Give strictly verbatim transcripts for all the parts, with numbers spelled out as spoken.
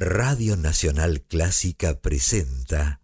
Radio Nacional Clásica presenta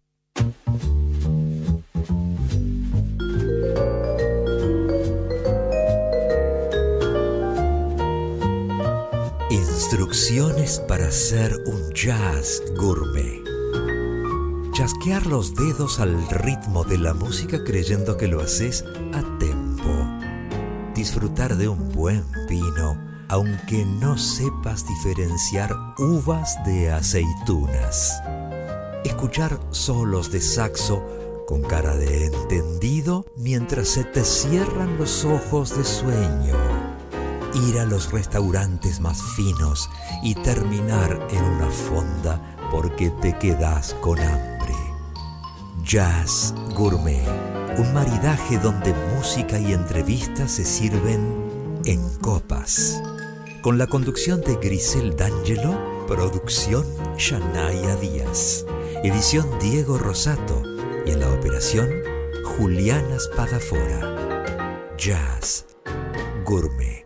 Instrucciones para hacer un jazz gourmet. Chasquear los dedos al ritmo de la música creyendo que lo haces a tempo. Disfrutar de un buen vino aunque no sepas diferenciar uvas de aceitunas. Escuchar solos de saxo con cara de entendido mientras se te cierran los ojos de sueño. Ir a los restaurantes más finos y terminar en una fonda porque te quedas con hambre. Jazz Gourmet, un maridaje donde música y entrevistas se sirven en copas. Con la conducción de Grisel D'Angelo, producción Shanaya Díaz, edición Diego Rosato y en la operación Juliana Spadafora. Jazz Gourmet.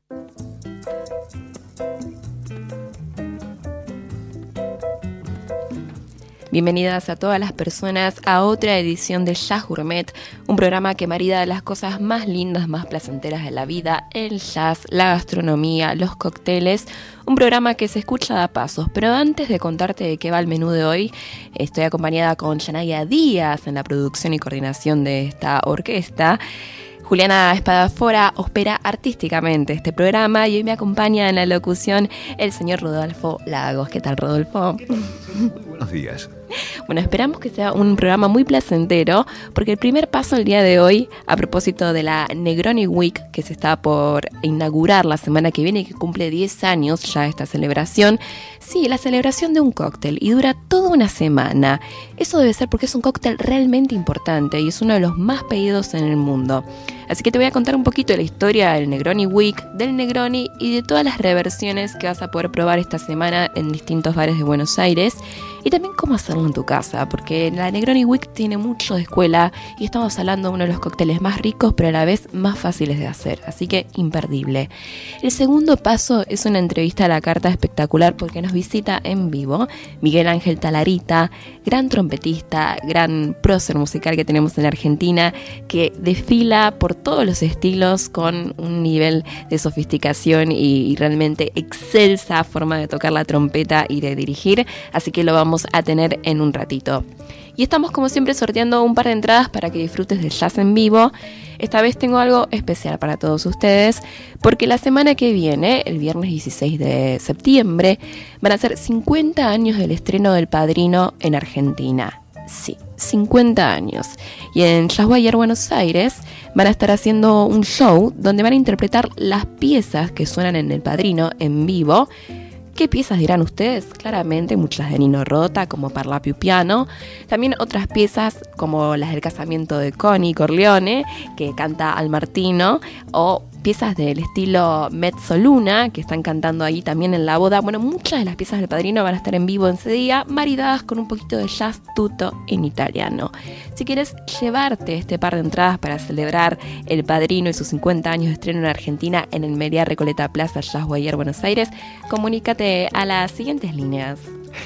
Bienvenidas a todas las personas a otra edición de Jazz Gourmet, un programa que marida las cosas más lindas, más placenteras de la vida, el jazz, la gastronomía, los cócteles, un programa que se escucha a pasos. Pero antes de contarte de qué va el menú de hoy, estoy acompañada con Shanaya Díaz en la producción y coordinación de esta orquesta. Juliana Spadafora opera artísticamente este programa y hoy me acompaña en la locución el señor Rodolfo Lagos. ¿Qué tal, Rodolfo? Buenos días. Bueno, esperamos que sea un programa muy placentero, porque el primer paso el día de hoy, a propósito de la Negroni Week, que se está por inaugurar la semana que viene y que cumple diez años ya esta celebración, sí, la celebración de un cóctel, y dura toda una semana. Eso debe ser porque es un cóctel realmente importante y es uno de los más pedidos en el mundo. Así que te voy a contar un poquito de la historia del Negroni Week, del Negroni y de todas las reversiones que vas a poder probar esta semana en distintos bares de Buenos Aires, y también cómo hacerlo en tu casa, porque la Negroni Week tiene mucho de escuela y estamos hablando de uno de los cócteles más ricos pero a la vez más fáciles de hacer, así que imperdible. El segundo paso es una entrevista a la carta espectacular porque nos visita en vivo Miguel Ángel Talarita, gran trompetista, gran prócer musical que tenemos en Argentina, que desfila por todos los estilos con un nivel de sofisticación y, y realmente excelsa forma de tocar la trompeta y de dirigir, así que lo vamos a tener en un ratito. Y estamos como siempre sorteando un par de entradas para que disfrutes del jazz en vivo. Esta vez tengo algo especial para todos ustedes, porque la semana que viene, el viernes dieciséis de septiembre, van a ser cincuenta años del estreno del Padrino en Argentina. Sí, cincuenta años. Y en Jazzwire Buenos Aires van a estar haciendo un show donde van a interpretar las piezas que suenan en El Padrino en vivo. ¿Qué piezas dirán ustedes? Claramente muchas de Nino Rota, como Parla Più Piano. También otras piezas como las del casamiento de Connie Corleone, que canta Al Martino, o piezas del estilo Mezzoluna, que están cantando ahí también en la boda. Bueno, muchas de las piezas del Padrino van a estar en vivo ese día, maridadas con un poquito de jazz tutto en italiano. Si quieres llevarte este par de entradas para celebrar El Padrino y sus cincuenta años de estreno en Argentina en el Meliá Recoleta Plaza Jazzwire Buenos Aires, comunícate a las siguientes líneas.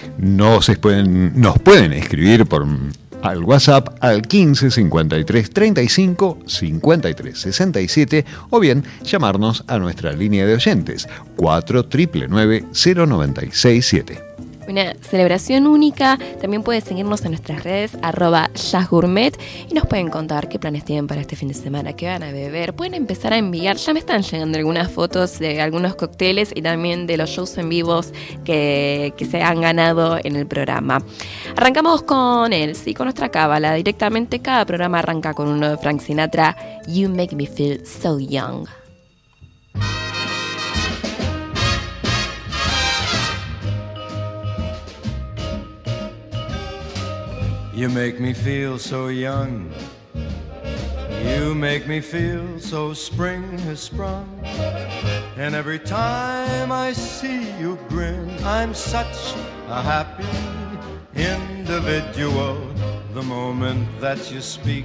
Nos pueden, nos pueden escribir por al WhatsApp al quince cincuenta y tres treinta y cinco cincuenta y tres sesenta y siete o bien llamarnos a nuestra línea de oyentes cuatro nueve nueve cero nueve seis siete. Una celebración única. También pueden seguirnos en nuestras redes arroba jazzgourmet y nos pueden contar qué planes tienen para este fin de semana, qué van a beber. Pueden empezar a enviar, ya me están llegando algunas fotos de algunos cócteles y también de los shows en vivos que, que se han ganado en el programa. Arrancamos con él, sí, con nuestra cábala. Directamente cada programa arranca con uno de Frank Sinatra, You Make Me Feel So Young. You make me feel so young. You make me feel so spring has sprung. And every time I see you grin, I'm such a happy individual. The moment that you speak,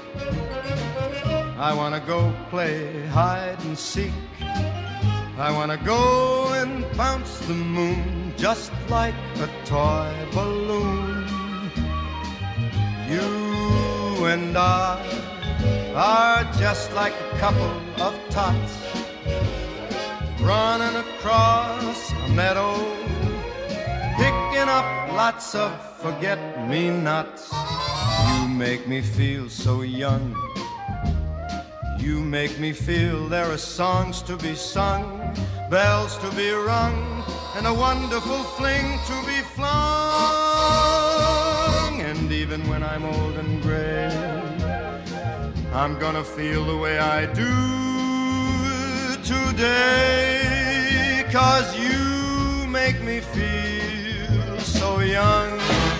I wanna go play hide and seek. I wanna go and bounce the moon just like a toy balloon. You and I are just like a couple of tots running across a meadow, picking up lots of forget-me-nots. You make me feel so young. You make me feel there are songs to be sung, bells to be rung, and a wonderful fling to be flung. And even when I'm old and gray, I'm gonna feel the way I do today, 'cause you make me feel so young.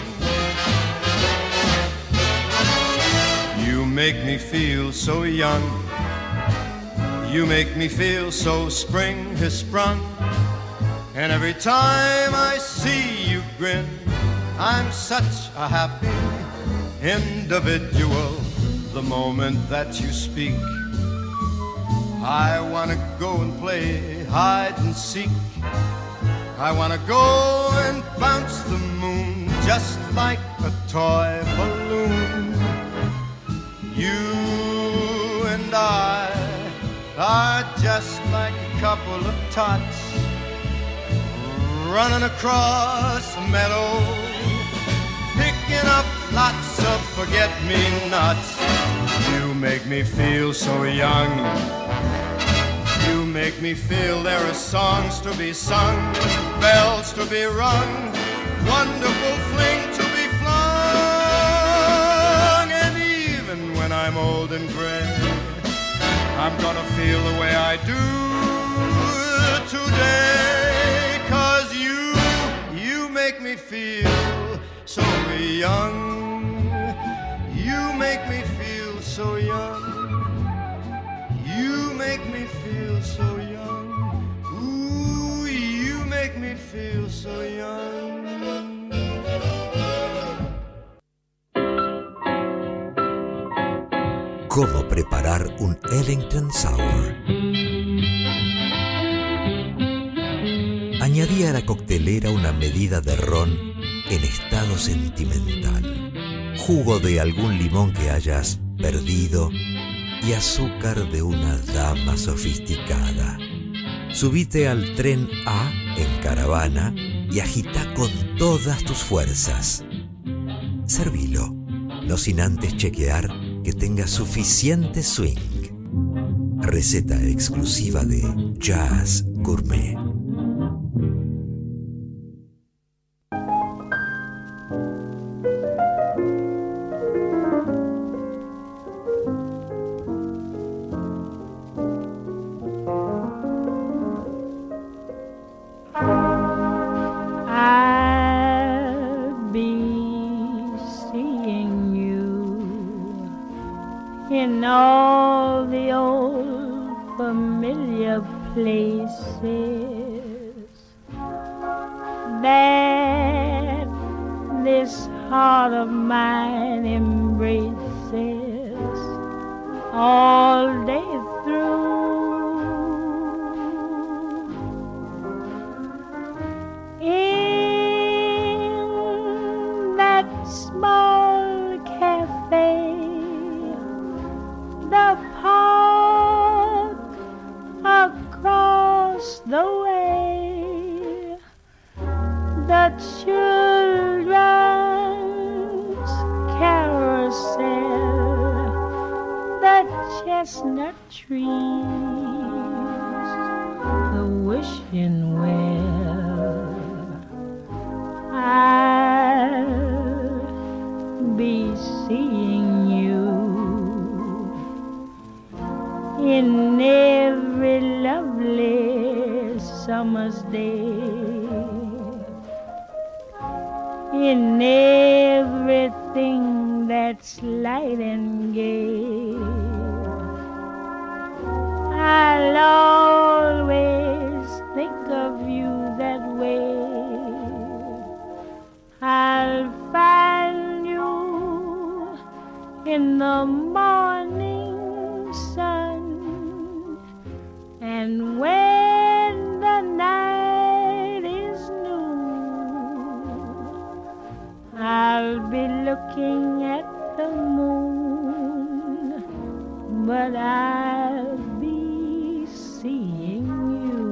You make me feel so young. You make me feel so spring has sprung. And every time I see you grin, I'm such a happy individual. The moment that you speak, I wanna go and play hide and seek. I wanna go and bounce the moon just like a toy balloon. You and I are just like a couple of tots running across a meadow, picking up lots of forget-me-nots. You make me feel so young. You make me feel there are songs to be sung, bells to be rung, wonderful fling to be flung. And even when I'm old and gray, I'm gonna feel the way I do today, 'cause you, you make me feel so young. You make me feel so young. You make me feel so young. Ooh, you make me feel so young. ¿Cómo preparar un Ellington Sour? Añadí a la coctelera una medida de ron en estado sentimental, jugo de algún limón que hayas perdido y azúcar de una dama sofisticada. Subite al tren A en caravana y agita con todas tus fuerzas. Servilo, no sin antes chequear que tenga suficiente swing. Receta exclusiva de Jazz Gourmet. And when the night is new, I'll be looking at the moon, but I'll be seeing you.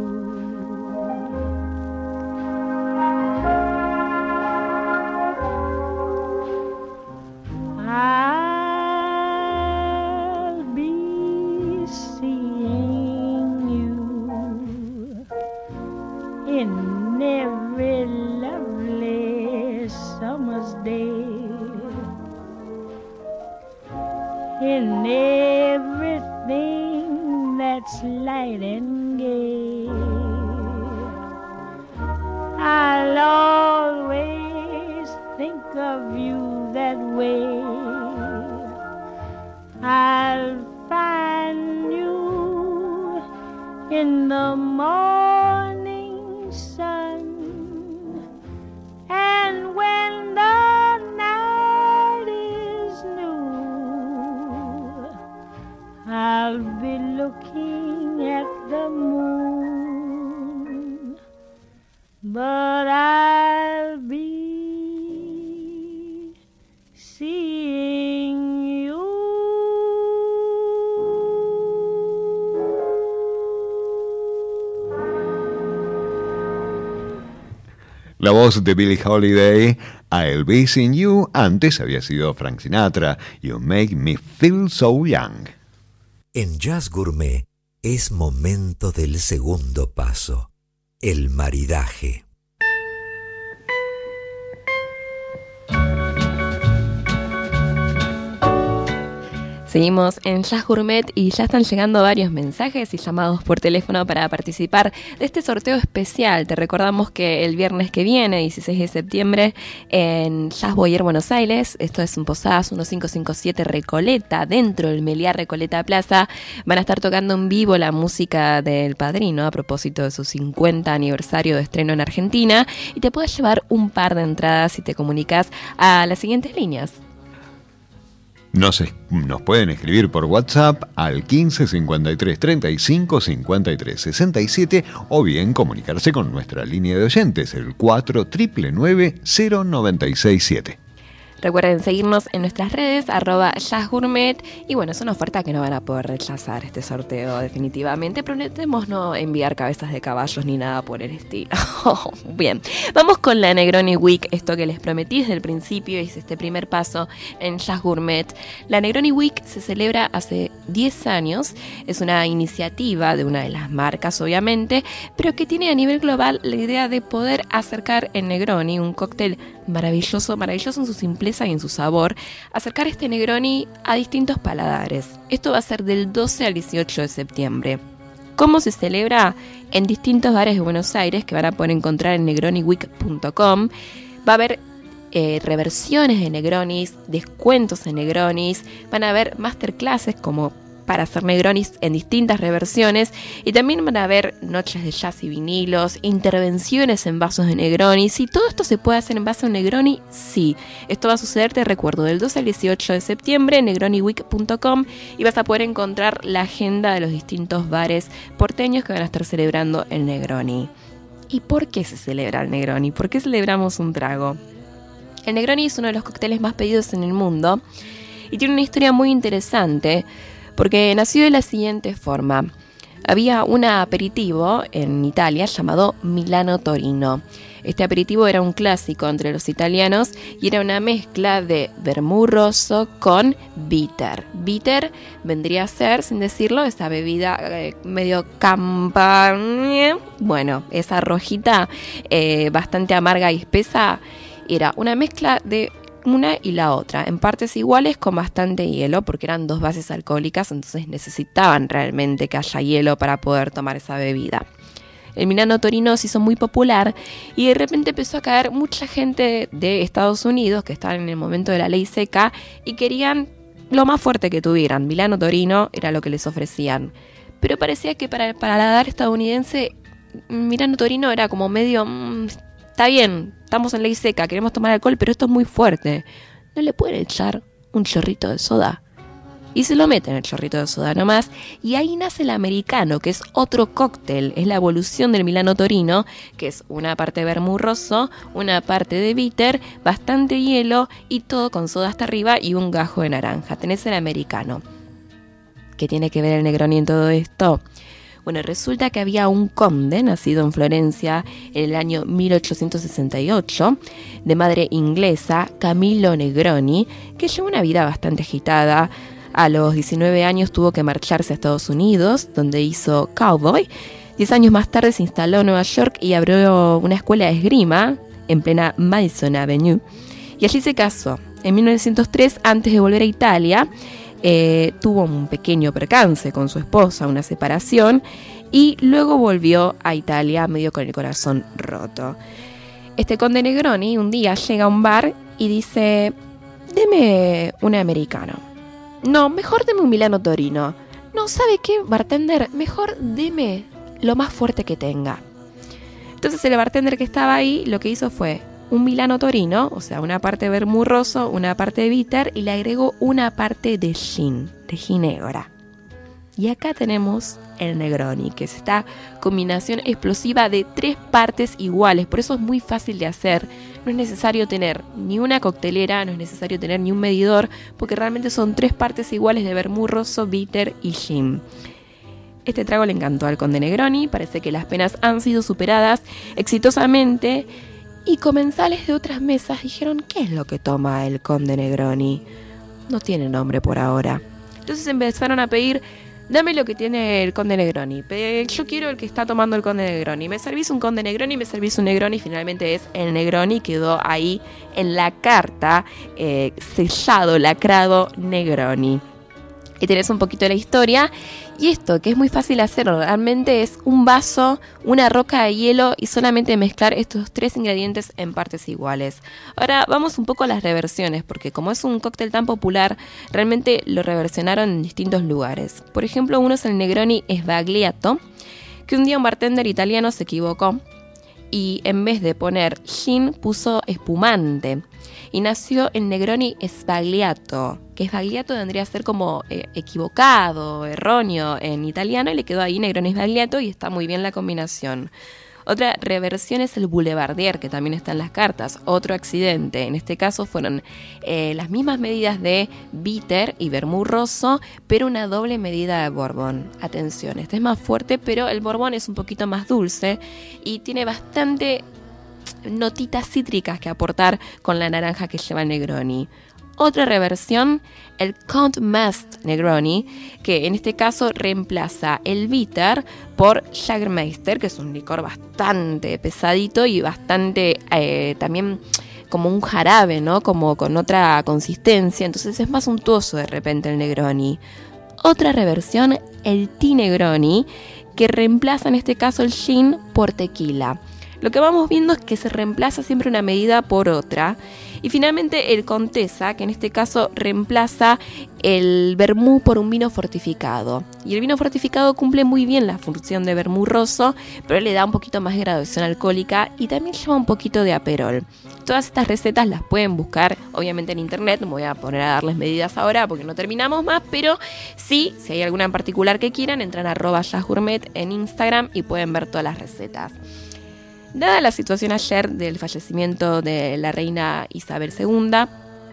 I'll be seeing you in every lovely summer's day, in everything that's light and gay. I'll always think of you that way. I'll find you in the morning sun, and when the night is new, I'll be looking at the moon, but I'll be seeing you. La voz de Billie Holiday, I'll Be Seeing You, antes había sido Frank Sinatra, You Make Me Feel So Young. En Jazz Gourmet es momento del segundo paso, el maridaje. Seguimos en Jazz Gourmet y ya están llegando varios mensajes y llamados por teléfono para participar de este sorteo especial. Te recordamos que el viernes que viene, dieciséis de septiembre, en Jazz Boyer, Buenos Aires, esto es en Posadas quince cincuenta y siete Recoleta, dentro del Meliá Recoleta Plaza, van a estar tocando en vivo la música del Padrino a propósito de su cincuenta aniversario de estreno en Argentina, y te puedes llevar un par de entradas si te comunicas a las siguientes líneas. Nos, es, nos pueden escribir por WhatsApp al quince cincuenta y tres treinta y cinco cincuenta y tres sesenta y siete o bien comunicarse con nuestra línea de oyentes, el cuatro nueve nueve cero nueve seis siete. Recuerden seguirnos en nuestras redes, arroba Jazz Gourmet. Y bueno, es una oferta que no van a poder rechazar este sorteo definitivamente. Prometemos no enviar cabezas de caballos ni nada por el estilo. Bien, vamos con la Negroni Week, esto que les prometí desde el principio, es este primer paso en Jazz Gourmet. La Negroni Week se celebra hace diez años, es una iniciativa de una de las marcas obviamente, pero que tiene a nivel global la idea de poder acercar el Negroni, un cóctel maravilloso, maravilloso en su simpleza y en su sabor, acercar este Negroni a distintos paladares. Esto va a ser del doce al dieciocho de septiembre. ¿Cómo se celebra? En distintos bares de Buenos Aires que van a poder encontrar en negroni week punto com. Va a haber eh, reversiones de Negronis, descuentos en Negronis, van a haber masterclasses como para hacer Negronis en distintas reversiones, y también van a haber noches de jazz y vinilos, intervenciones en vasos de Negroni. Si todo esto se puede hacer en base a un Negroni, sí. Esto va a suceder, te recuerdo, del doce al dieciocho de septiembre en negroni week punto com, y vas a poder encontrar la agenda de los distintos bares porteños que van a estar celebrando el Negroni. ¿Y por qué se celebra el Negroni? ¿Por qué celebramos un trago? El Negroni es uno de los cócteles más pedidos en el mundo y tiene una historia muy interesante, porque nació de la siguiente forma. Había un aperitivo en Italia llamado Milano Torino. Este aperitivo era un clásico entre los italianos y era una mezcla de vermú rosso con bitter. Bitter vendría a ser, sin decirlo, esa bebida eh, medio campa... Bueno, esa rojita eh, bastante amarga y espesa, era una mezcla de una y la otra, en partes iguales con bastante hielo, porque eran dos bases alcohólicas, entonces necesitaban realmente que haya hielo para poder tomar esa bebida. El Milano Torino se hizo muy popular y de repente empezó a caer mucha gente de Estados Unidos que estaban en el momento de la ley seca y querían lo más fuerte que tuvieran. Milano Torino era lo que les ofrecían, pero parecía que para el paladar estadounidense Milano Torino era como medio... Mmm, está bien, estamos en ley seca, queremos tomar alcohol, pero esto es muy fuerte. ¿No le pueden echar un chorrito de soda? y se lo mete en el chorrito de soda nomás, y ahí nace el americano, que es otro cóctel, es la evolución del Milano Torino, que es una parte de vermú rosso, una parte de bitter, bastante hielo y todo con soda hasta arriba y un gajo de naranja. Tenés el americano. ¿Qué tiene que ver el Negroni en todo esto? Bueno, resulta que había un conde nacido en Florencia en el año mil ochocientos sesenta y ocho, de madre inglesa, Camillo Negroni, que llevó una vida bastante agitada. A los diecinueve años tuvo que marcharse a Estados Unidos, donde hizo cowboy. Diez años más tarde se instaló en Nueva York y abrió una escuela de esgrima en plena Madison Avenue. Y allí se casó. En mil novecientos tres, antes de volver a Italia, Eh, tuvo un pequeño percance con su esposa, una separación, y luego volvió a Italia medio con el corazón roto. Este conde Negroni un día llega a un bar y dice: deme un americano. No, mejor deme un Milano Torino. No, ¿sabe qué, bartender? Mejor deme lo más fuerte que tenga. Entonces el bartender que estaba ahí lo que hizo fue un Milano Torino, o sea, una parte de vermú rosso, una parte de bitter, y le agregó una parte de gin, de ginebra. Y acá tenemos el Negroni, que es esta combinación explosiva de tres partes iguales. Por eso es muy fácil de hacer. No es necesario tener ni una coctelera, no es necesario tener ni un medidor, porque realmente son tres partes iguales de vermú rosso, bitter y gin. Este trago le encantó al conde Negroni. Parece que las penas han sido superadas exitosamente. Y comensales de otras mesas dijeron: ¿qué es lo que toma el conde Negroni? No tiene nombre por ahora. Entonces empezaron a pedir: dame lo que tiene el conde Negroni. Yo quiero el que está tomando el conde Negroni. Me servís un conde Negroni, me servís un Negroni. Finalmente es el Negroni. Quedó ahí en la carta, eh, sellado, lacrado Negroni. Y tenés un poquito de la historia. Y esto, que es muy fácil hacer, realmente es un vaso, una roca de hielo y solamente mezclar estos tres ingredientes en partes iguales. Ahora vamos un poco a las reversiones, porque como es un cóctel tan popular, realmente lo reversionaron en distintos lugares. Por ejemplo, uno es el Negroni Sbagliato, que un día un bartender italiano se equivocó y en vez de poner gin puso espumante. Y nació el Negroni Sbagliato, que Sbagliato vendría a ser como eh, equivocado, erróneo en italiano, y le quedó ahí Negroni Sbagliato y está muy bien la combinación. Otra reversión es el Boulevardier, que también está en las cartas. Otro accidente. En este caso fueron eh, las mismas medidas de bitter y vermú rosso, pero una doble medida de Bourbon. Atención, este es más fuerte, pero el Bourbon es un poquito más dulce y tiene bastante notitas cítricas que aportar con la naranja que lleva el Negroni. Otra reversión, el Count Mast Negroni, que en este caso reemplaza el bitter por Jägermeister, que es un licor bastante pesadito y bastante eh, también como un jarabe, ¿no? Como con otra consistencia, entonces es más untuoso de repente el Negroni. Otra reversión, el Tea Negroni, que reemplaza en este caso el gin por tequila. Lo que vamos viendo es que se reemplaza siempre una medida por otra. Y finalmente el Contessa, que en este caso reemplaza el vermú por un vino fortificado. Y el vino fortificado cumple muy bien la función de vermú rosso, pero le da un poquito más de graduación alcohólica y también lleva un poquito de aperol. Todas estas recetas las pueden buscar obviamente en internet. No me voy a poner a darles medidas ahora porque no terminamos más, pero sí, si hay alguna en particular que quieran, entran a arroba jazzgourmet en Instagram y pueden ver todas las recetas. Dada la situación ayer del fallecimiento de la reina Isabel segunda,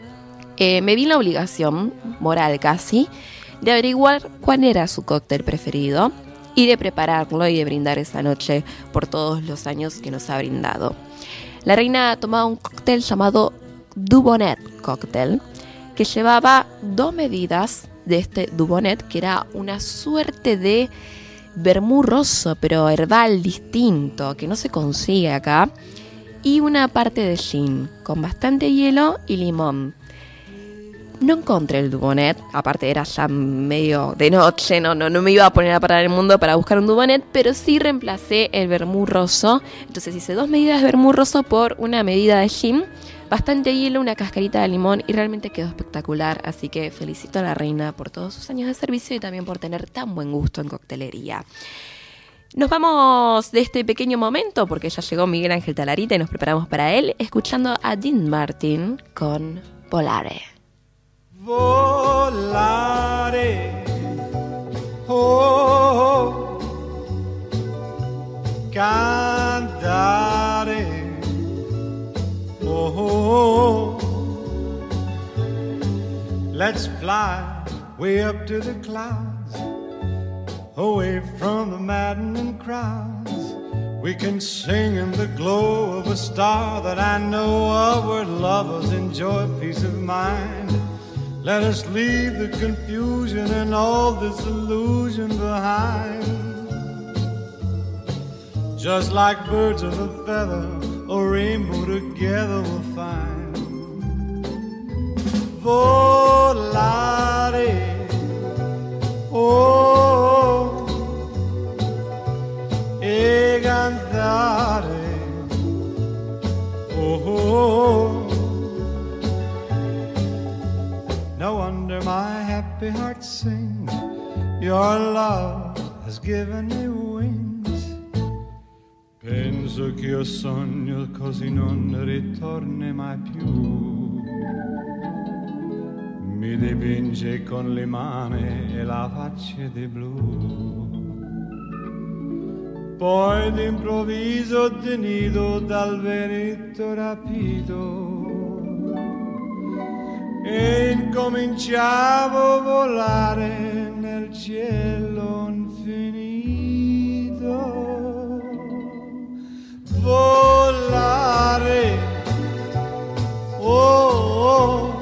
eh, me vi en la obligación, moral casi, de averiguar cuál era su cóctel preferido y de prepararlo y de brindar esa noche por todos los años que nos ha brindado. La reina tomaba un cóctel llamado Dubonnet Cocktail, que llevaba dos medidas de este Dubonnet, que era una suerte de vermú rosso, pero herbal distinto, que no se consigue acá, y una parte de gin, con bastante hielo y limón. No encontré el Dubonnet, aparte era ya medio de noche, no, no, no me iba a poner a parar el mundo para buscar un Dubonnet, pero sí reemplacé el vermú rosso. Entonces hice dos medidas de vermú rosso por una medida de gin, bastante hielo, una cascarita de limón y realmente quedó espectacular. Así que felicito a la reina por todos sus años de servicio y también por tener tan buen gusto en coctelería. Nos vamos de este pequeño momento porque ya llegó Miguel Ángel Talarita y nos preparamos para él, escuchando a Dean Martin con Volare. Volare, oh, cantare, oh, let's fly way up to the clouds, away from the maddening crowds. We can sing in the glow of a star that I know of, where lovers enjoy peace of mind. Let us leave the confusion and all disillusion behind. Just like birds of a feather, a rainbow together we'll find. Volare, oh, e cantare, oh, oh. No wonder my happy heart sings. Your love has given me wings. Penso che io sogno così non ritorni mai più. Mi dipinge con le mani e la faccia di blu. Poi d'improvviso tenido dal vento rapito e incominciavo a volare nel cielo infinito. Volare, oh, oh,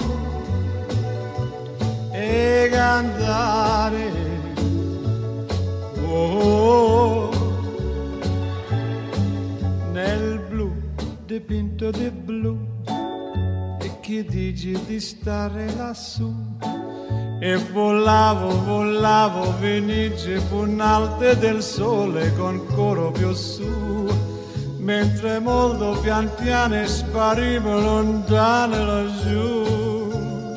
e cantare, oh, oh, nel blu dipinto di blu. E che dici di stare lassù? E volavo, volavo, fenice punalte del sole con coro più su, mentre molto pian piano sparivo lontano laggiù.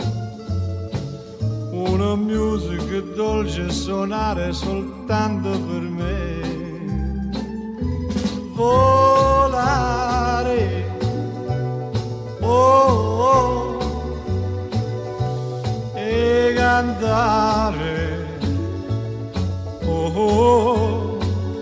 Una musica dolce suonare soltanto per me. Volare, oh, oh, e cantare, oh, oh.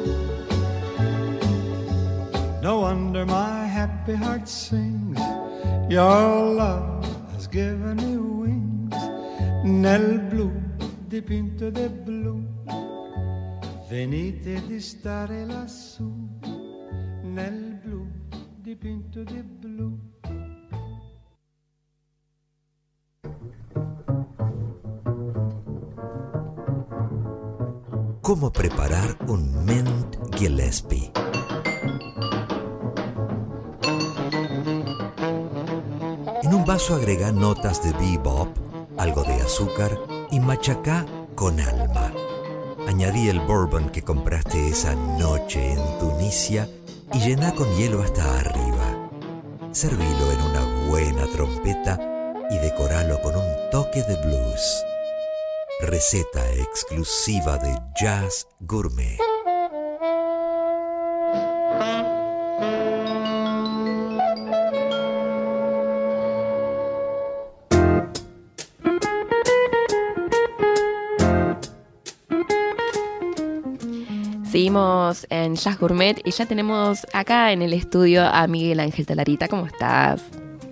No wonder my happy heart sings. Your love has given me wings. Nel blu dipinto di blu, venite di stare lassù. Nel blu dipinto di blu. ¿Cómo preparar un Mint Gillespie? En un vaso agrega notas de bebop, algo de azúcar y machacá con alma. Añadí el bourbon que compraste esa noche en Tunisia y llená con hielo hasta arriba. Servilo en una buena trompeta y decoralo con un toque de blues. Receta exclusiva de Jazz Gourmet. Seguimos en Jazz Gourmet y ya tenemos acá en el estudio a Miguel Ángel Talarita. ¿Cómo estás?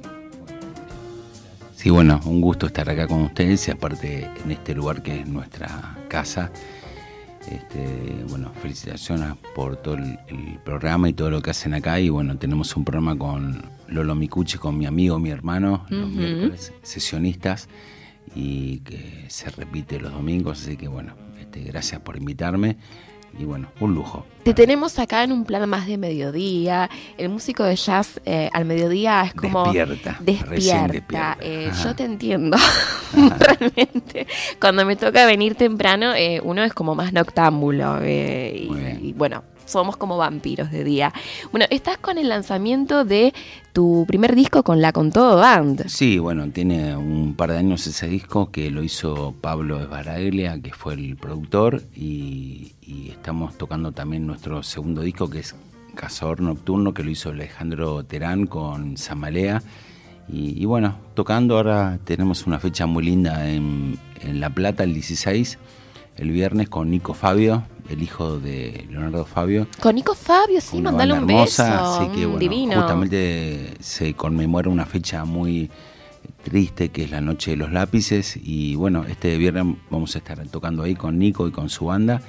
Sí, bueno, un gusto estar acá con ustedes y aparte en este lugar que es nuestra casa. Este, bueno, felicitaciones por todo el, el programa y todo lo que hacen acá. Y bueno, tenemos un programa con Lolo Micucci, con mi amigo, mi hermano, uh-huh. los miércoles sesionistas, y que se repite los domingos. Así que bueno, este, gracias por invitarme. Y bueno, un lujo. Te tenemos acá en un plan más de mediodía. El músico de jazz eh, al mediodía es como... Despierta. Despierta. despierta. Eh, yo te entiendo, realmente. Cuando me toca venir temprano, eh, uno es como más noctámbulo. Eh, y, y bueno, somos como vampiros de día. Bueno, estás con el lanzamiento de tu primer disco con La Con Todo Band. Sí, bueno, tiene un par de años ese disco que lo hizo Pablo Esbaraglia, que fue el productor, y, y estamos tocando también nuestro segundo disco, que es Cazador Nocturno, que lo hizo Alejandro Terán con Zamalea, Y, y bueno, tocando ahora tenemos una fecha muy linda en, en La Plata el dieciséis, el viernes, con Nico Fabio, el hijo de Leonardo Fabio. Con Nico Fabio, sí, una mandale un hermosa, beso, así que, bueno, divino. Justamente se conmemora una fecha muy triste, que es la Noche de los Lápices, y bueno, este viernes vamos a estar tocando ahí con Nico y con su banda,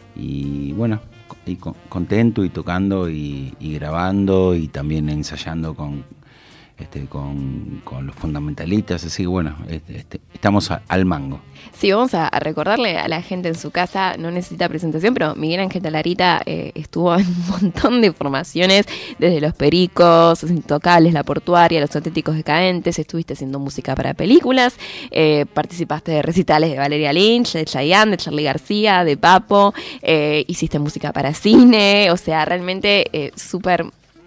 y bueno, y con, contento y tocando y, y grabando y también ensayando con Este, con, con los fundamentalistas, así que bueno, este, este, estamos a, al mango. Sí, vamos a, a recordarle a la gente en su casa, no necesita presentación, pero Miguel Ángel Talarita eh, estuvo en un montón de formaciones, desde Los Pericos, Los Intocables, La Portuaria, Los Auténticos Decadentes, estuviste haciendo música para películas, eh, participaste de recitales de Valeria Lynch, de Chayanne, de Charly García, de Papo, eh, hiciste música para cine, o sea, realmente eh, súper...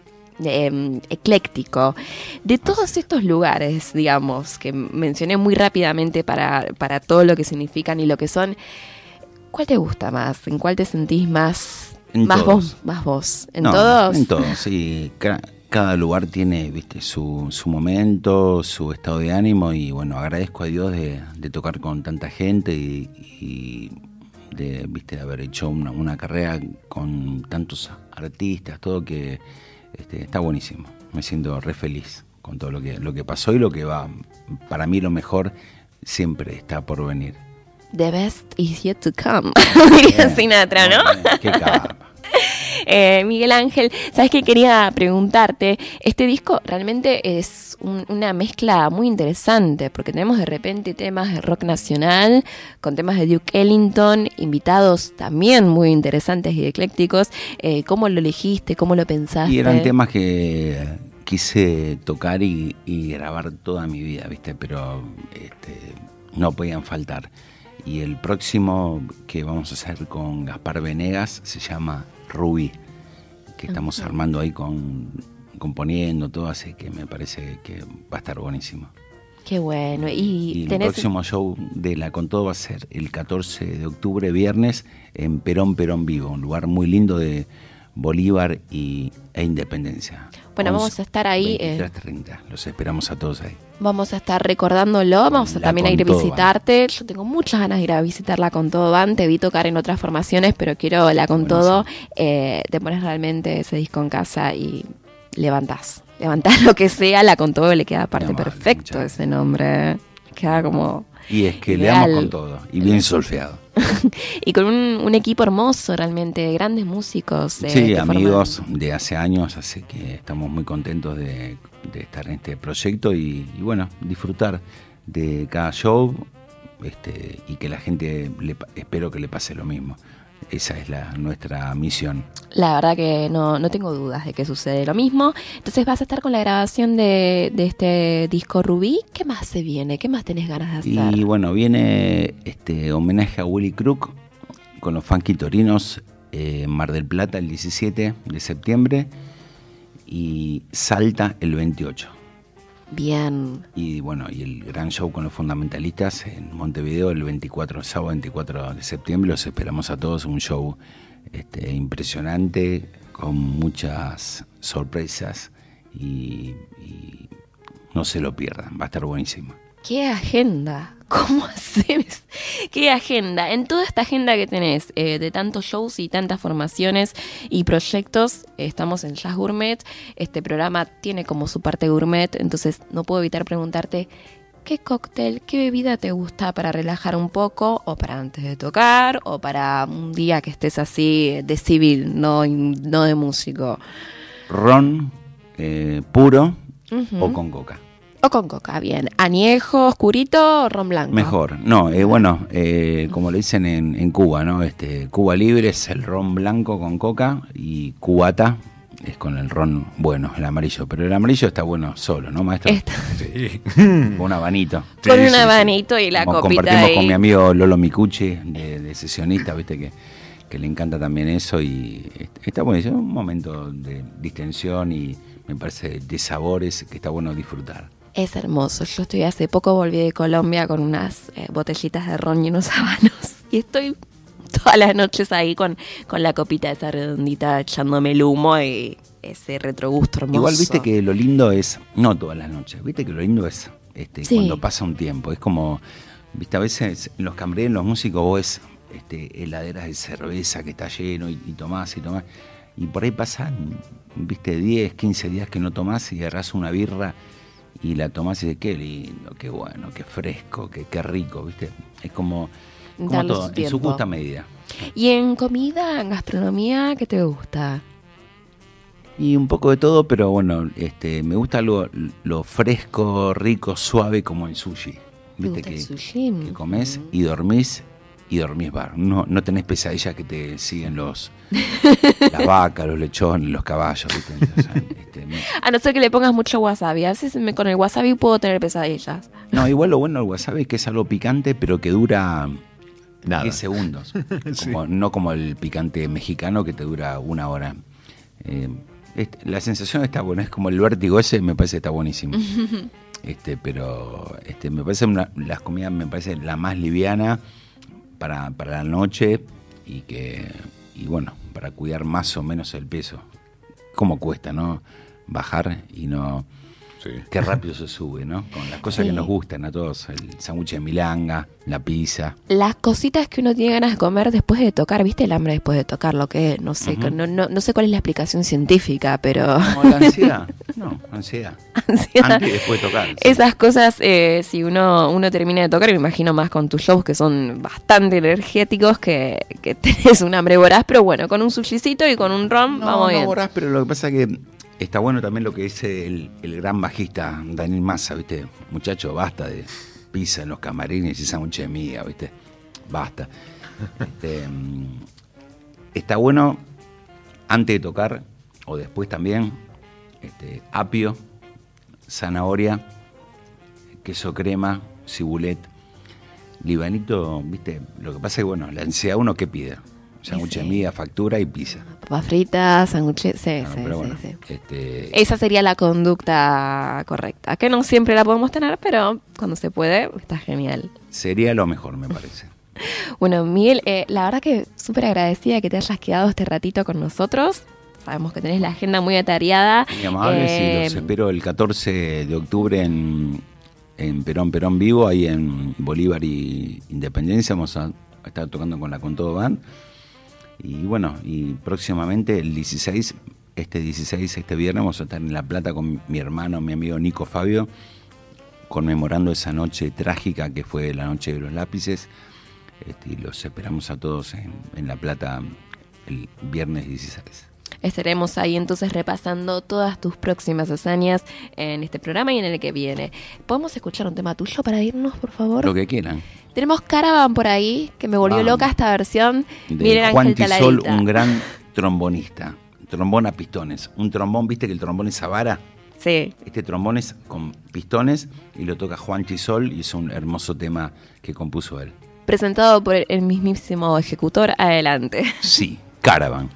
Eh, ecléctico. De todos estos lugares, digamos, que mencioné muy rápidamente para, para todo lo que significan y lo que son, ¿cuál te gusta más? ¿En cuál te sentís más, en más todos. vos? Más vos. ¿En no, todos? En todos, sí. Ca- cada lugar tiene, viste, su, su momento, su estado de ánimo, y bueno, agradezco a Dios de, de tocar con tanta gente y, y de, viste, de haber hecho una, una carrera con tantos artistas, todo que Este, está buenísimo, me siento re feliz con todo lo que, lo que pasó y lo que va. Para mí lo mejor siempre está por venir. The best is yet to come, diría Sinatra, ¿no? Bien, qué capa. Eh, Miguel Ángel, ¿sabes qué quería preguntarte? Este disco realmente es un, una mezcla muy interesante, porque tenemos de repente temas de rock nacional, con temas de Duke Ellington, invitados también muy interesantes y eclécticos. Eh, ¿Cómo lo elegiste? ¿Cómo lo pensaste? Y eran temas que quise tocar y, y grabar toda mi vida, ¿viste? Pero este, no podían faltar. Y el próximo que vamos a hacer con Gaspar Venegas se llama Rubí, que estamos uh-huh. armando ahí con componiendo todo, así que me parece que va a estar buenísimo. Qué bueno. Y, y tenés... el próximo show de La Con Todo va a ser el catorce de octubre, viernes, en Perón Perón Vivo, un lugar muy lindo de Bolívar y, e Independencia. Bueno, once, vamos a estar ahí. veintitrés treinta, eh, los esperamos a todos ahí. Vamos a estar recordándolo, vamos a La también a ir a visitarte. Band. Yo tengo muchas ganas de ir a visitarla con todo Band. Te vi tocar en otras formaciones, pero quiero la con bueno, todo. Sí. Eh, te pones realmente ese disco en casa y levantás. Levantás lo que sea, la con todo le queda aparte no, perfecto vale, ese nombre. Queda como... Y es que ideal. Le damos con todo, y bien solfeado. Y con un, un equipo hermoso realmente, grandes músicos. Eh, sí, amigos forman... de hace años, así que estamos muy contentos de, de estar en este proyecto y, y bueno, disfrutar de cada show este, y que la gente, le, espero que le pase lo mismo. Esa es la nuestra misión. La verdad que no, no tengo dudas de que sucede lo mismo. Entonces vas a estar con la grabación de, de este disco Rubí. ¿Qué más se viene? ¿Qué más tenés ganas de hacer? Y bueno, viene este homenaje a Willy Crook con los Funky Torinos en eh, Mar del Plata el diecisiete de septiembre y Salta el veintiocho. Bien. Y bueno, y el gran show con los Fundamentalistas en Montevideo el veinticuatro, sábado veinticuatro de septiembre. Los esperamos a todos, un show este, impresionante, con muchas sorpresas y, y no se lo pierdan, va a estar buenísimo. ¿Qué agenda? ¿Cómo haces? ¿Qué agenda? En toda esta agenda que tenés eh, de tantos shows y tantas formaciones y proyectos, eh, estamos en Jazz Gourmet. Este programa tiene como su parte gourmet, entonces no puedo evitar preguntarte ¿qué cóctel, qué bebida te gusta para relajar un poco o para antes de tocar o para un día que estés así de civil, no, no de músico? Ron eh, puro uh-huh. o con coca. O con coca, bien. ¿Añejo, oscurito o ron blanco? Mejor. No, eh, bueno, eh, como le dicen en, en Cuba, ¿no? Este, Cuba Libre es el ron blanco con coca y cubata es con el ron bueno, el amarillo. Pero el amarillo está bueno solo, ¿no, maestro? Está. Sí. Con un abanito. Sí, con un sí, abanito sí. Y la como copita compartimos ahí. Con mi amigo Lolo Micucci, de, de sesionista, viste que, que le encanta también eso y está bueno. Es un momento de distensión y me parece de sabores que está bueno disfrutar. Es hermoso. Yo estoy hace poco, volví de Colombia con unas eh, botellitas de ron y unos habanos. Y estoy todas las noches ahí con, con la copita esa redondita echándome el humo y ese retrogusto hermoso. Igual viste que lo lindo es, no todas las noches, viste que lo lindo es este, Sí. cuando pasa un tiempo. Es como, viste, a veces en los cambreros, los músicos, vos ves este, heladeras de cerveza que está lleno y, y tomás y tomás. Y por ahí pasan, viste, diez, quince días que no tomás y agarrás una birra y la tomás y dices, qué lindo, qué bueno, qué fresco, qué, qué rico, viste. Es como, como Darle todo, su en su tiempo. justa medida. Y en comida, en gastronomía, ¿qué te gusta? Y un poco de todo, pero bueno, este, me gusta lo, lo fresco, rico, suave como el sushi. ¿Te Viste gusta que, el sushi? que comés y dormís y dormís bar. No, no tenés pesadillas que te siguen los las vacas, los lechones, los caballos, ¿viste? Entonces, este, me- A no ser que le pongas mucho wasabi. A veces me- con el wasabi puedo tener pesadillas. no, igual lo bueno del wasabi es que es algo picante, pero que dura Nada. diez segundos. Sí. Como- no como el picante mexicano que te dura una hora. Eh, este, la sensación está buena, es como el vértigo ese, me parece que está buenísimo. este, pero este, me parece una, las comidas me parece la más liviana para, para la noche y que y bueno, para cuidar más o menos el peso. ¿Cómo cuesta, no? Bajar y no... Sí. Qué rápido se sube, ¿no? Con las cosas Sí. que nos gustan a todos, el sándwich de milanga, la pizza. Las cositas que uno tiene ganas de comer después de tocar, ¿viste el hambre después de tocar? Lo que es, no sé, Ujú. que no, no, no sé cuál es la explicación científica, pero No, la ansiedad. No, ansiedad. ansiedad. Antes y después de tocar. sí. Esas cosas, eh, si uno, uno termina de tocar, me imagino más con tus shows que son bastante energéticos, que, que tenés un hambre voraz, pero bueno, con un sushicito y con un rom, No, vamos no bien. borrás, pero lo que pasa es que está bueno también lo que dice el, el gran bajista Daniel Massa, ¿viste? Muchacho, basta de pizza en los camarines y sándwich de miga, ¿viste? Basta. Este, mm, está bueno antes de tocar, o después también, este, apio, zanahoria, queso crema, cibulet, libanito, ¿viste? Lo que pasa es que, bueno, la ansiedad uno, ¿qué pide? Sándwich Sí. de miga, factura y pizza. Papas fritas, sándwiches, sí, Bueno, sí, pero sí, bueno, sí. este, Esa sería la conducta correcta, que no siempre la podemos tener, pero cuando se puede, está genial. sería lo mejor, me parece. Bueno, Miguel, eh, la verdad que súper agradecida que te hayas quedado este ratito con nosotros. Sabemos que tenés la agenda muy atareada. Muy amables Eh, y los espero el catorce de octubre en, en Perón, Perón Vivo, ahí en Bolívar y Independencia. Vamos a estar tocando con la Con Todo Band. Y bueno, y próximamente el dieciséis, este dieciséis, este viernes, vamos a estar en La Plata con mi hermano, mi amigo Nico Fabio, conmemorando esa noche trágica que fue la noche de los lápices. Este, y los esperamos a todos en, en La Plata el viernes dieciséis. Estaremos ahí entonces repasando todas tus próximas hazañas en este programa y en el que viene. ¿Podemos escuchar un tema tuyo para irnos, por favor? Lo que quieran. Tenemos Caravan por ahí, que me volvió Vamos. loca esta versión. De Miren, Juan Ángel Tisol, Taladita. un gran trombonista. Trombón a pistones. Un trombón, viste que el trombón es a vara. Sí. Este trombón es con pistones y lo toca Juan Tisol y es un hermoso tema que compuso él. Presentado por el mismísimo ejecutor. Adelante. Sí, Caravan.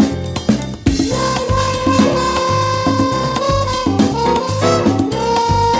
La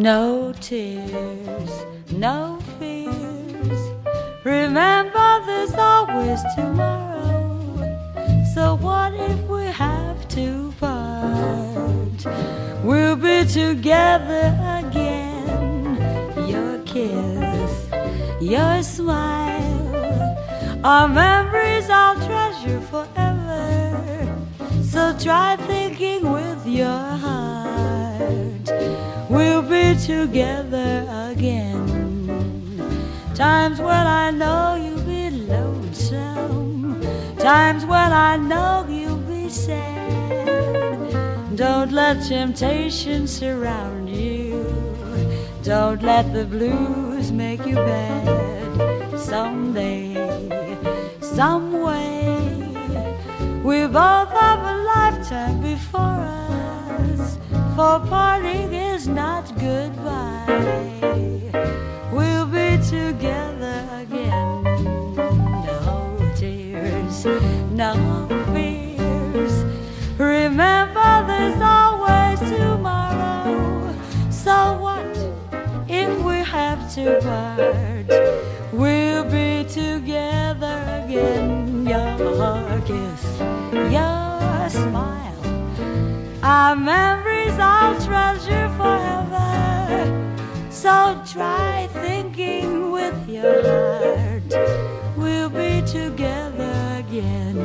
No tears, no fears. Remember there's always tomorrow. So what if we have to part? We'll be together again. Your kiss, your smile, our memories I'll treasure forever. So try thinking with your heart. We'll be together again. Times when I know you'll be lonesome, times when I know you'll be sad. Don't let temptation surround you. Don't let the blues make you bad. Someday, some way, we both have a lifetime before us. For parting is not goodbye. We'll be together again. No tears, no fears. Remember there's always tomorrow. So what if we have to part? We'll be together again. Your kiss, your smile, our memories I'll treasure forever. So try thinking with your heart. We'll be together again.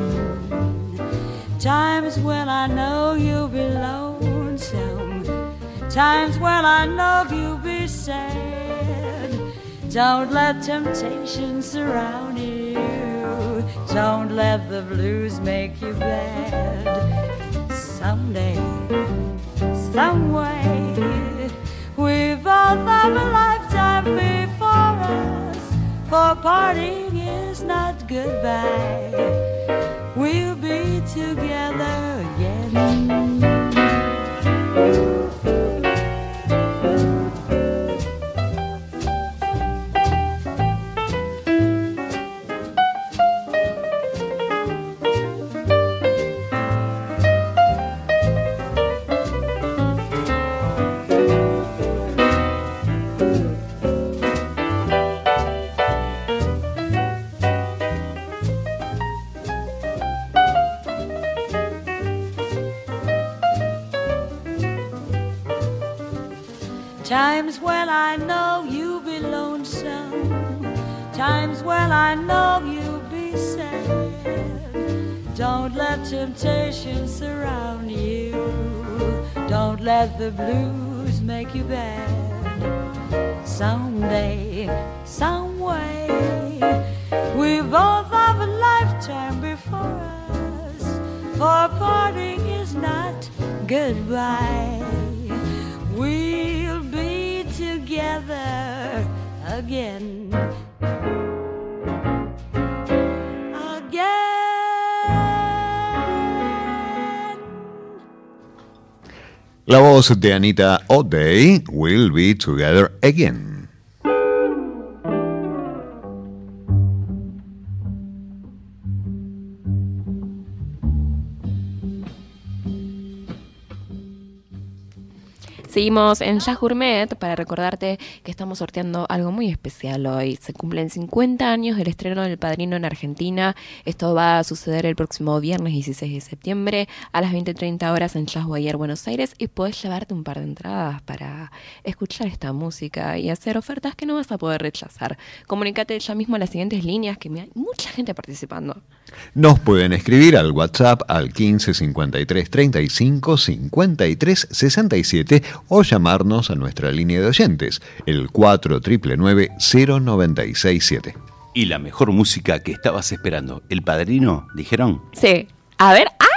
Times when I know you'll be lonesome, times when I know you'll be sad. Don't let temptation surround you. Don't let the blues make you bad. Someday, some way, we both have a lifetime before us. For parting is not goodbye. We'll be together again. Times when I know you'll be lonesome, times when I know you'll be sad. Don't let temptation surround you. Don't let the blues make you bad. Someday, some way, we both have a lifetime before us. For parting is not goodbye. We'll be together again. Again. La voz de Anita O'Day, We'll Be Together Again. Seguimos en Jazz Gourmet para recordarte que estamos sorteando algo muy especial hoy. Se cumplen cincuenta años del estreno del Padrino en Argentina. Esto va a suceder el próximo viernes dieciséis de septiembre a las veinte treinta horas en Jazz Boyer, Buenos Aires, y podés llevarte un par de entradas para escuchar esta música y hacer ofertas que no vas a poder rechazar. Comunícate ya mismo a las siguientes líneas, que hay mucha gente participando. Nos pueden escribir al WhatsApp al quince cincuenta y tres treinta y cinco cincuenta y tres sesenta y siete o llamarnos a nuestra línea de oyentes, el cuatro nueve nueve cero nueve seis siete. Y la mejor música que estabas esperando, ¿El Padrino? ¿Dijeron? Sí. A ver, ¡ah!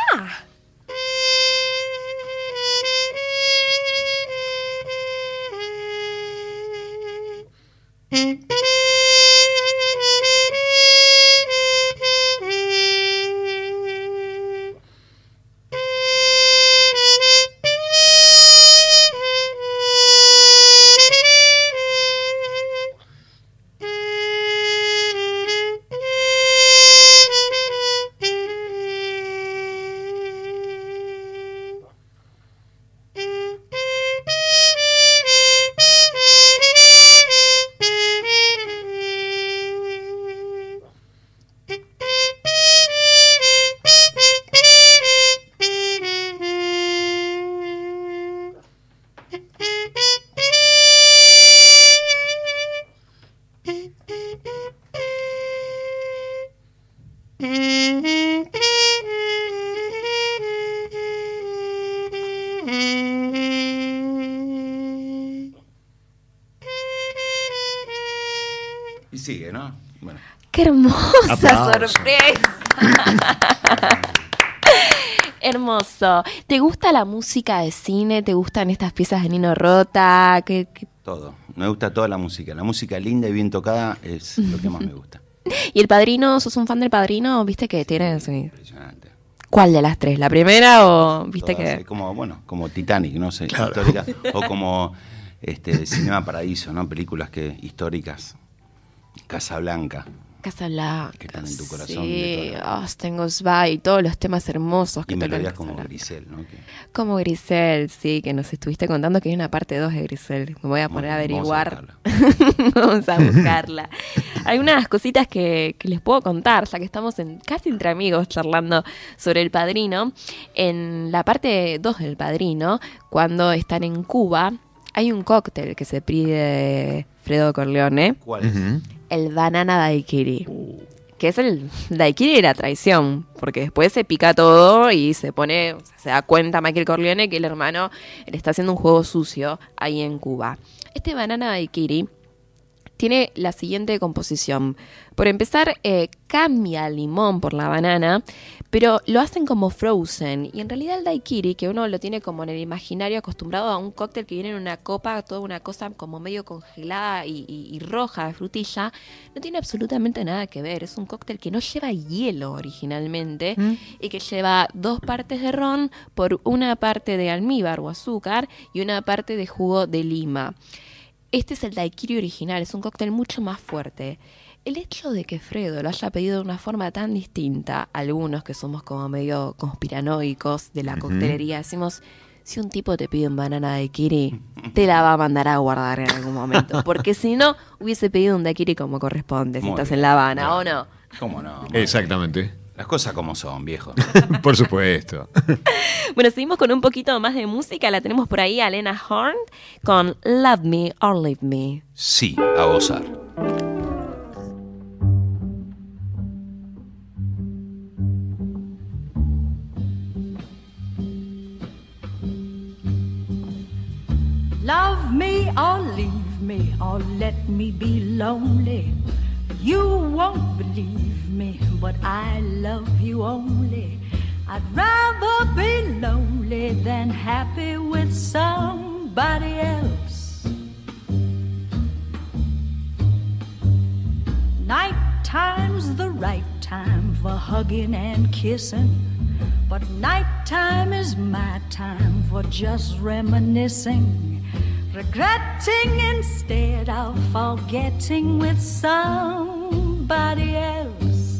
sigue, ¿no? Bueno. ¡Qué hermosa Aplausos. sorpresa! Hermoso. ¿Te gusta la música de cine? ¿Te gustan estas piezas de Nino Rota? ¿Qué, qué... Todo. Me gusta toda la música. La música linda y bien tocada es lo que más me gusta. ¿Y El Padrino? ¿Sos un fan del Padrino? ¿Viste que tiene? Sí. Impresionante. ¿Cuál de las tres? ¿La primera o viste Todas, que...? eh, como, bueno, como Titanic, no sé, Claro. histórica, o como este Cinema Paradiso, ¿no? Películas que históricas. Casablanca. Casablanca. Que están en tu corazón, Sí, de toda Austin Goes By y todos los temas hermosos que Y tocan melodías como Casablanca. Grisel, ¿no? Que, Como Grisel, sí, que nos estuviste contando que hay una parte dos de Grisel. Me voy a poner a Bueno, vamos averiguar. buscarla. Vamos a buscarla. Hay unas cositas que, que les puedo contar, ya que estamos en, casi entre amigos charlando sobre El Padrino. En la parte dos del Padrino, cuando están en Cuba, hay un cóctel que se pide Fredo Corleone, ¿Cuál es? Ujú. el Banana Daiquiri. Que es el daiquiri de la traición, porque después se pica todo y se pone, o sea, se da cuenta Michael Corleone que el hermano le está haciendo un juego sucio ahí en Cuba. Este banana daiquiri tiene la siguiente composición. Por empezar, eh, cambia el limón por la banana, pero lo hacen como frozen. Y en realidad el daiquiri, que uno lo tiene como en el imaginario acostumbrado a un cóctel que viene en una copa, toda una cosa como medio congelada y, y- y roja de frutilla, no tiene absolutamente nada que ver. Es un cóctel que no lleva hielo originalmente y que lleva dos partes de ron por una parte de almíbar o azúcar y una parte de jugo de lima. Este es el daiquiri original, es un cóctel mucho más fuerte. El hecho de que Fredo lo haya pedido de una forma tan distinta, algunos que somos como medio conspiranoicos de la coctelería, decimos, si un tipo te pide un banana daiquiri, te la va a mandar a guardar en algún momento. Porque si no, hubiese pedido un daiquiri como corresponde, si Muy estás bien. en La Habana, ¿o no? ¿Cómo no? Exactamente. Las cosas como son, viejo. Por supuesto. Bueno, seguimos con un poquito más de música. La tenemos por ahí a Lena Horne con Love Me or Leave Me. Sí, a gozar. Love me or leave me or let me be lonely. You won't believe me, but I love you only. I'd rather be lonely than happy with somebody else. Night time's the right time for hugging and kissing, but nighttime is my time for just reminiscing, regretting instead of forgetting with somebody else.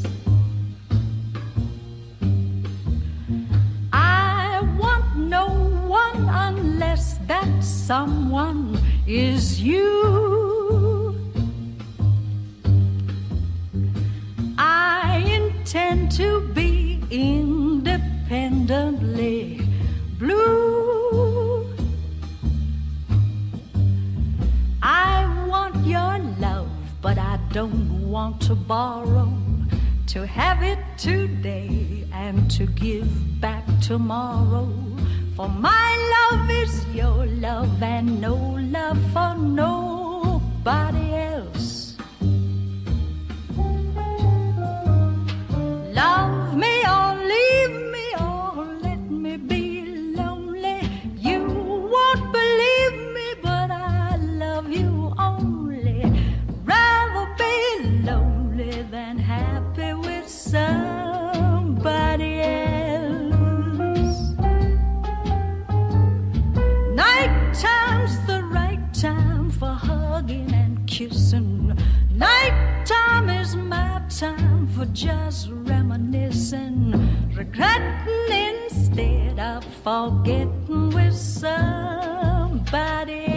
I want no one unless that someone is you. I intend to be independently blue. I want your love, but I don't want to borrow. To have it today and to give back tomorrow. For my love is your love and no love for nobody else. Love me or leave me or let me be lonely. You won't believe me, but I love you only. Rather be lonely than happy with somebody else. Nighttime's the right time for hugging and kissing. Nighttime is my time for just reminiscing, regretting instead of forgetting with somebody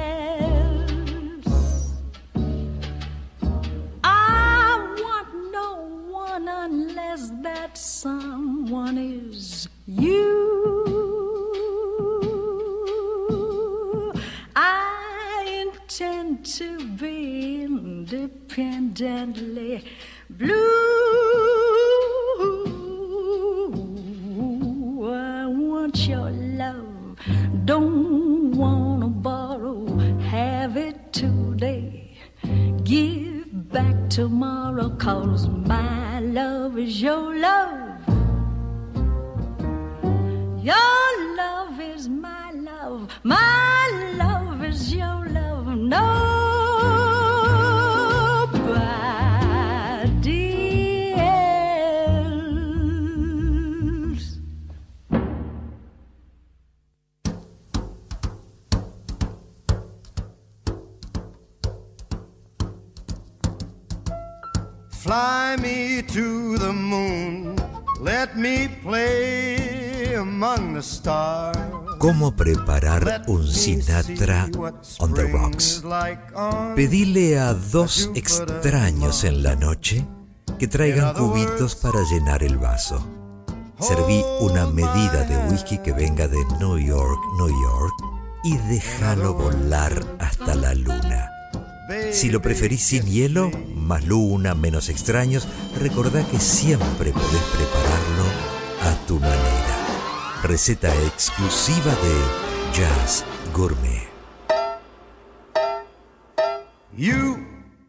else. I want no one unless that someone is you. I intend to be independently blue. I want your love, don't wanna borrow. Have it today, give back 'cause my love is your love. Your love is my love. My love is your love. Nobody else. Fly me to the moon, let me play among the stars. ¿Cómo preparar un Sinatra on the rocks? Pedile a dos extraños en la noche que traigan cubitos para llenar el vaso. Serví una medida de whisky que venga de New York, New York, y déjalo volar hasta la luna. Si lo preferís sin hielo, más luna, menos extraños, recordá que siempre podés prepararlo a tu manera. Receta exclusiva de Jazz Gourmet. You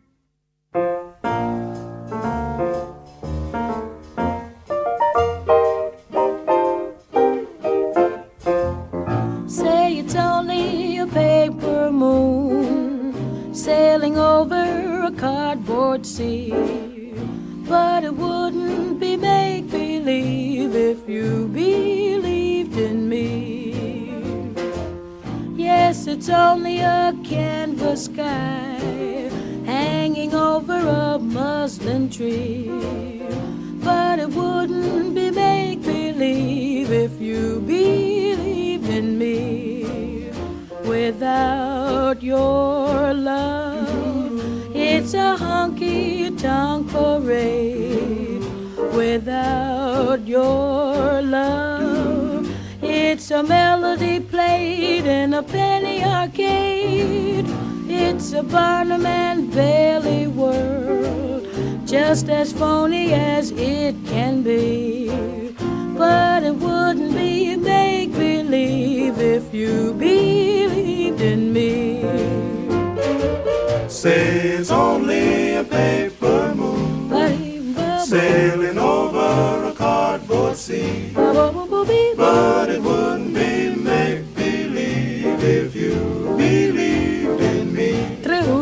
Say it's only a paper moon sailing over a cardboard sea, but it wouldn't be make-believe if you believed in me. Yes, it's only a canvas sky hanging over a muslin tree, but it wouldn't be make-believe if you believed in me. Without your love, it's a honky-tonk parade. Without your love, it's a melody played in a penny arcade. It's a Barnum and Bailey world, just as phony as it can be. But it wouldn't be make-believe if you believed in me. say it's only a paper moon sailing over a cardboard sea, but it wouldn't be make-believe if you believed in me.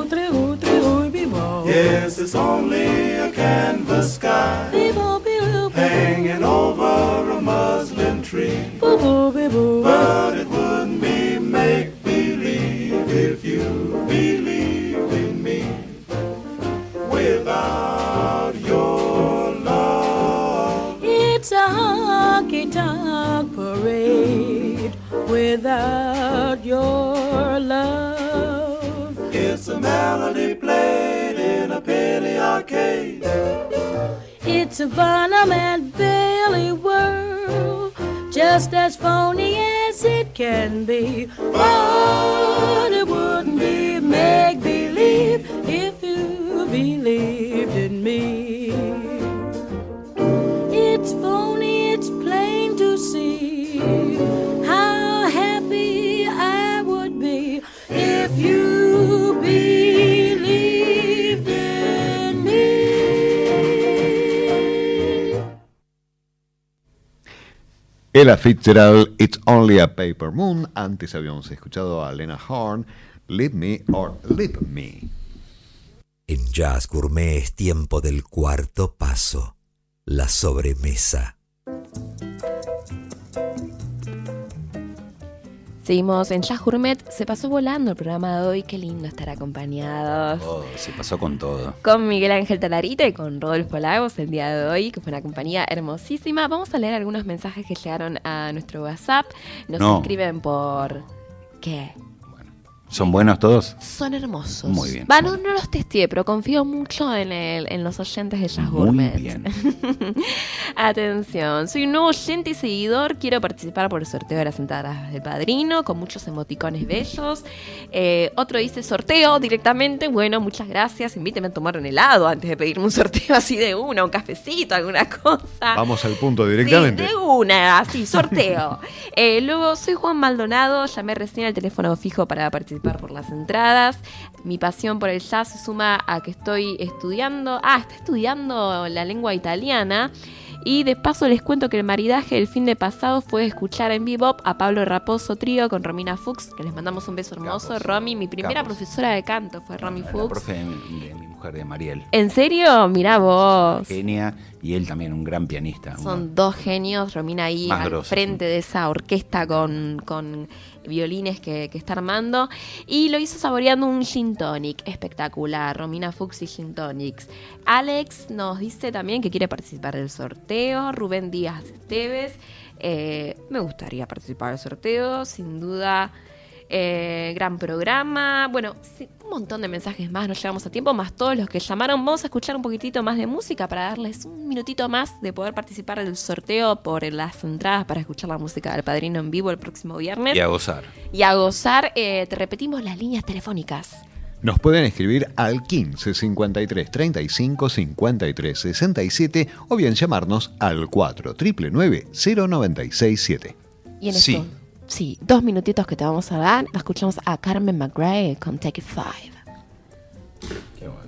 Yes, it's only a canvas sky hanging over a muslin tree, but it wouldn't be make-believe if you believed in me. Without your love, it's a honky-tonk parade. Without your love, it's a melody played in a penny arcade. it's a Barnum and Bailey world, just as phony as it can be. But it wouldn't be make-believe if you believed in me. It's phony, it's plain to see how happy I would be if you believed in me. Ella Fitzgerald, It's Only a Paper Moon. Antes habíamos escuchado a Lena Horne, Leave Me or Leave Me. En Jazz Gourmet es tiempo del cuarto paso, la sobremesa. Seguimos en Jazz Gourmet. Se pasó volando el programa de hoy. Qué lindo estar acompañados. Oh, se pasó con todo. Con Miguel Ángel Talarita y con Rodolfo Lagos el día de hoy, que fue una compañía hermosísima. Vamos a leer algunos mensajes que llegaron a nuestro WhatsApp. Nos No. escriben por... ¿Qué? ¿Son buenos todos? Son hermosos. Muy bien. Va, no, no los testeé, pero confío mucho en, el, en los oyentes de Jazz Muy Gourmet. bien. Atención, soy un nuevo oyente y seguidor. Quiero participar por el sorteo de las entradas del Padrino, con muchos emoticones bellos. Eh, otro dice sorteo directamente. Bueno, muchas gracias. Invíteme a tomar un helado antes de pedirme un sorteo así de una, un cafecito, alguna cosa. Vamos al punto directamente. Sí, de una, así, sorteo. eh, luego, soy Juan Maldonado. Llamé recién al teléfono fijo para participar participar por las entradas. Mi pasión por el jazz se suma a que estoy estudiando, ah, está estudiando la lengua italiana. Y de paso les cuento que el maridaje del fin de pasado fue escuchar en Bebop a Pablo Raposo Trío con Romina Fuchs, que les mandamos un beso hermoso. Capos. Romy, mi primera Capos. profesora de canto fue Romy La Fuchs. profe de mi, de mi mujer, de Mariel. ¿En serio? Mirá vos. Genia, y él también, un gran pianista. Son Uno- dos genios, Romina ahí Más al grosos, frente de esa orquesta con, con violines que, que está armando. Y lo hizo saboreando un gin tonic espectacular, Romina Fuchs y gin tonics. Alex nos dice también que quiere participar del sorteo. Rubén Díaz Esteves, eh, me gustaría participar del sorteo, sin duda. Eh, gran programa. Bueno, sí, un montón de mensajes más, no llegamos a tiempo, más todos los que llamaron. Vamos a escuchar un poquitito más de música para darles un minutito más de poder participar del sorteo por las entradas para escuchar la música del Padrino en vivo el próximo viernes. Y a gozar. Y a gozar, eh, te repetimos las líneas telefónicas. Nos pueden escribir al quince cincuenta y tres treinta y cinco cincuenta y tres sesenta y siete o bien llamarnos al cuatro nueve nueve cero nueve seis siete. Y en Sí. esto, sí, dos minutitos que te vamos a dar, escuchamos a Carmen McRae con Take It Five. Qué bueno.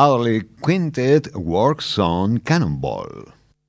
Adderley Quintet Works on Cannonball.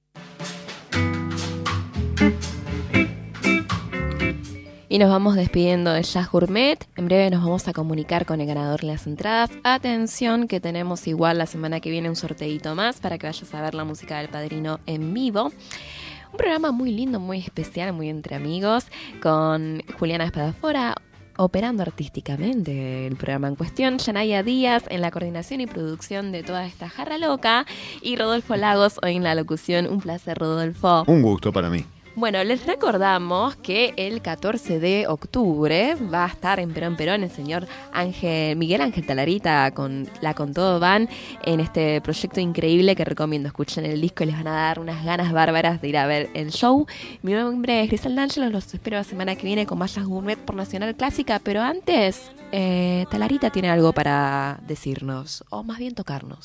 Y nos vamos despidiendo de Jazz Gourmet. En breve nos vamos a comunicar con el ganador de las entradas. Atención que tenemos igual la semana que viene un sorteito más para que vayas a ver la música del Padrino en vivo. Un programa muy lindo, muy especial, muy entre amigos, con Juliana Espadafora operando artísticamente el programa en cuestión, Yanaya Díaz en la coordinación y producción de toda esta jarra loca y Rodolfo Lagos hoy en la locución. Un placer, Rodolfo. Un gusto para mí. Bueno, les recordamos que el catorce de octubre va a estar en Perón Perón el señor Ángel, Miguel Ángel Talarita con La Con Todo Van en este proyecto increíble que recomiendo. Escuchen el disco y les van a dar unas ganas bárbaras de ir a ver el show. Mi nombre es Griselda Ángelos, los espero la semana que viene con más Jazz Gourmet por Nacional Clásica, pero antes, eh, Talarita tiene algo para decirnos, o más bien tocarnos.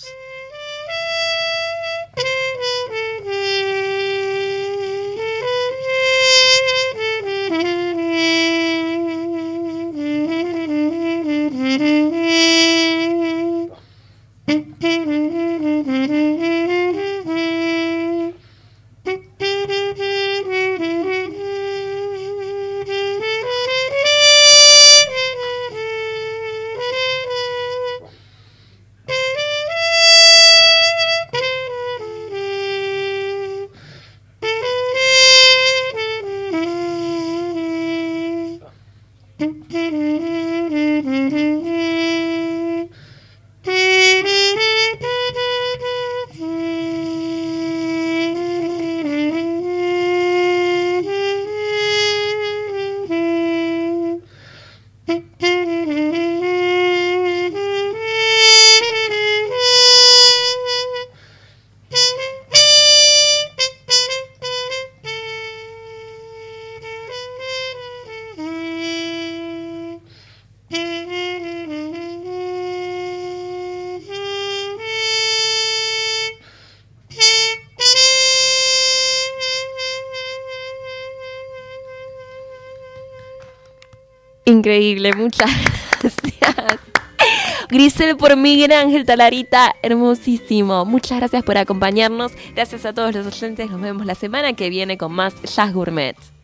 Increíble, muchas gracias. Grisel por Miguel Ángel Talarita, hermosísimo. Muchas gracias por acompañarnos. Gracias a todos los oyentes. Nos vemos la semana que viene con más Jazz Gourmet.